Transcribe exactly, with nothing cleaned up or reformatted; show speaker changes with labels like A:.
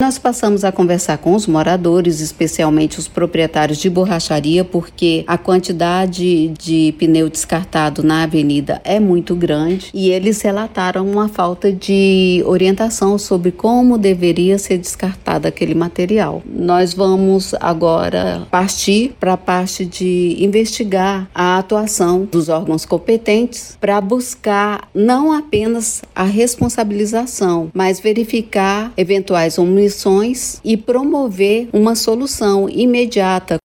A: Nós passamos a conversar com os moradores, especialmente os proprietários de borracharia, porque a quantidade de pneu descartado na avenida é muito grande e eles relataram uma falta de orientação sobre como deveria ser descartado aquele material. Nós vamos agora partir para a parte de investigar a atuação dos órgãos competentes para buscar não apenas a responsabilização, mas verificar eventuais omissões e promover uma solução imediata.